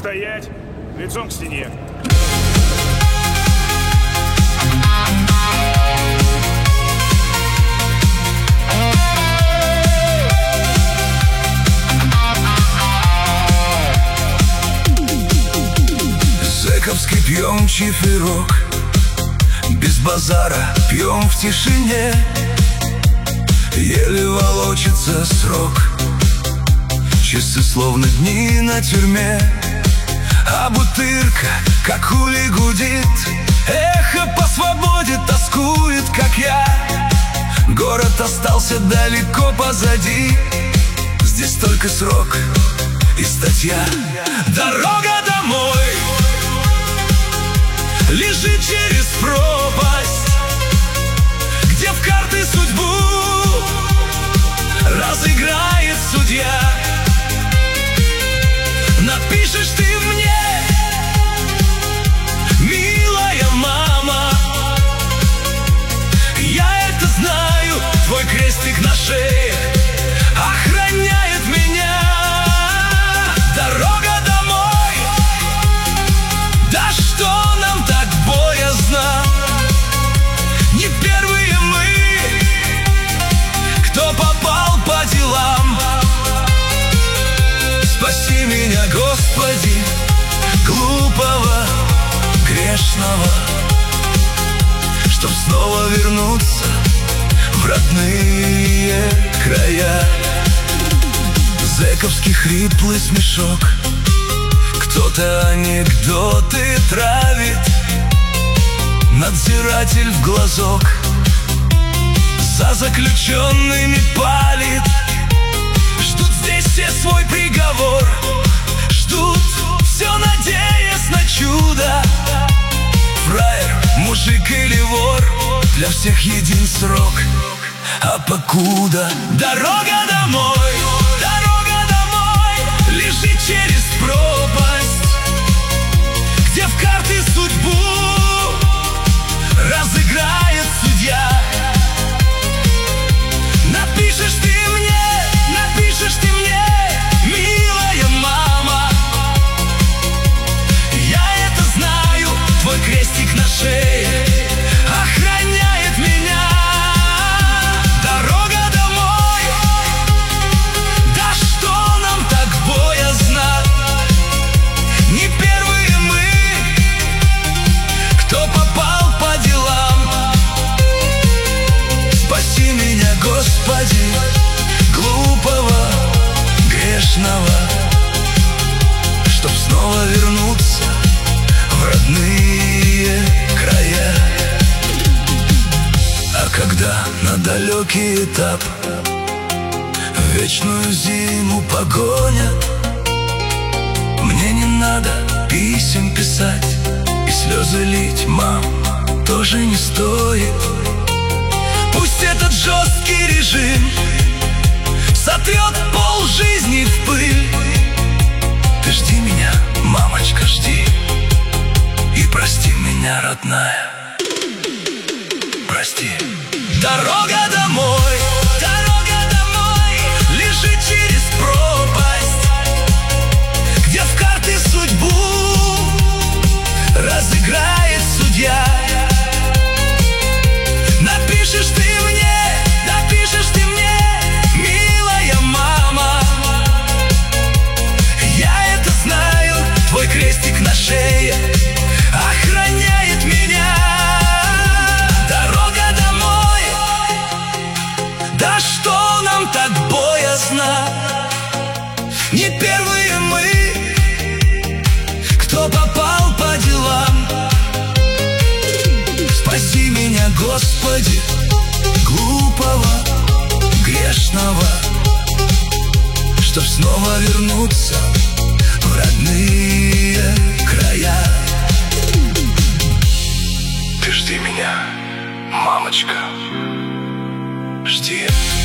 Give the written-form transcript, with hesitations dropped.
Стоять! Лицом к стене. Зэковский пьем чифирок, без базара пьем в тишине. Еле волочится срок, часы словно дни на тюрьме. А бутырка, как улей, гудит, эхо по свободе тоскует, как я. Город остался далеко позади, здесь только срок и статья. Дорога домой лежит через пропасть, где в карты судьбу разыграет судья. Напишешь ты мне, милая мама, я это знаю, твой крестик на шее охраняет меня. Дорога домой, да что нам так боязно? Не первые мы, кто попал по делам. Спаси меня, Господи, глупого, грешного, чтоб снова вернуться в родные края. Зэковский хриплый смешок, кто-то анекдоты травит, надзиратель в глазок за заключенными палит. Ждут здесь все свой приговор, ждут, все надеясь на чудо. Фраер, мужик или вор, для всех един срок. А покуда дорога домой, лежит через пропасть, где в карты судьбу разыграет судья. Напишешь ты мне, милая мама, я это знаю, твой крестик на шее охраняет меня. Дорога домой, да что нам так боязно? Не первые мы, кто попал по делам. Спаси меня, Господи, глупого, грешного, чтоб снова вернуться в родные края. А когда на далекий этап в вечную зиму погонят, мне не надо писем писать и слезы лить, мам, тоже не стоит. Пусть этот жесткий режим сотрет полжизни в пыль. Ты жди меня, мамочка, жди, и прости меня, родная, прости. Дорога домой, лежит через пропасть, где в карты судьбу разыграет судья. Напишешь ты мне, милая мама, я это знаю, твой крестик на шее охраняет меня. Дорога домой, да что нам так боязно? Не первые мы, кто попал по делам. Спаси меня, Господи, глупого, грешного, чтоб снова вернуться в родные края. Ты жди меня, мамочка, жди.